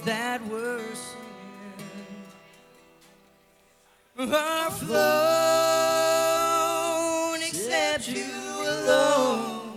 that were singing are flown except you alone.